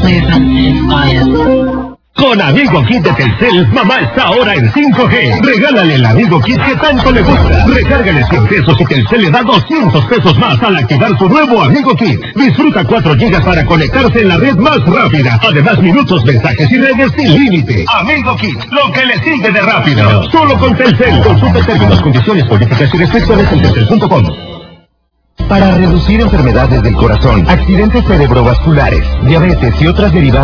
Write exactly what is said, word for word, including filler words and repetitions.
Con Amigo Kit de Telcel, mamá está ahora en cinco G. Regálale el Amigo Kit que tanto le gusta. Recárgale cien pesos y Telcel le da doscientos pesos más al activar su nuevo Amigo Kit. Disfruta cuatro gigas para conectarse en la red más rápida. Además, minutos, mensajes y redes sin límite. Amigo Kit, lo que le sigue de rápido. Solo con Telcel. Consulta términos, condiciones, políticas y restricciones en telcel punto com. Para reducir enfermedades del corazón, accidentes cerebrovasculares, diabetes y otras derivadas